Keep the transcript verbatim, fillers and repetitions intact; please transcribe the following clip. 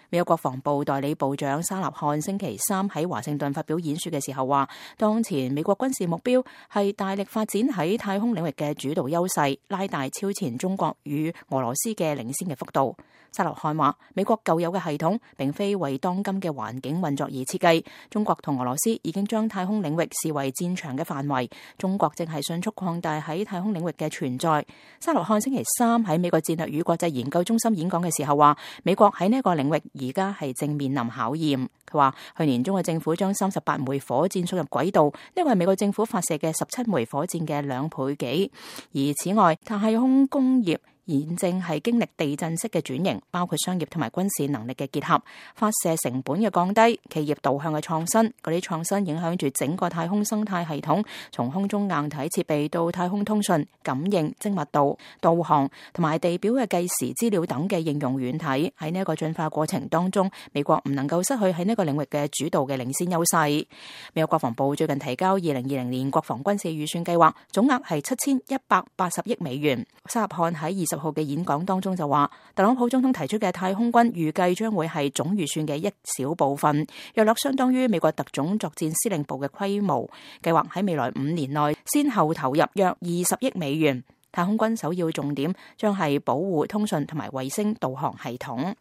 美國國防部代理部長沙納漢星期三喺華盛頓發表演說嘅時候話，當前美國軍事目標係大力發展喺太空領域嘅主導優勢，拉大超前中國與俄羅斯嘅領先嘅幅度。沙納漢話，美國舊有嘅系統並非為當今嘅環境運作而設計，中國同俄羅斯已經將太空領域視為戰場嘅範圍，中國正係迅速擴大喺太空領域嘅存在。沙納漢星期三喺美國戰略與國際研究中心演講嘅時候話，美國喺呢個領域而家係正面臨考驗。佢話去年中嘅政府將三十八枚火箭送入軌道，呢個係美國政府發射嘅十七枚火箭嘅兩倍幾。而此外，太空工業現正係經歷地震式嘅轉型，包括商業同埋軍事能力嘅結合，發射成本嘅降低，企業導向嘅創新，嗰啲創新影響住整個太空生態系統，從空中硬體設備到太空通訊、感應、精密度、導航同埋地表嘅計時資料等嘅應用軟體。喺呢一個進化過程當中，美國唔能夠失去喺呢個領域嘅主導嘅領先優勢。美國國防部最近提交二零二零年國防軍事預算計劃，總額係七千一百八十億美元。沙納漢喺二十號嘅演講當中就話，特朗普總統提出嘅太空軍預計將會係總預算嘅一小部分，約略相當於美國特種作戰司令部嘅規模。計劃喺未來五年內先後投入約二十億美元。太空軍首要重點將係保護通訊同埋衛星導航系統。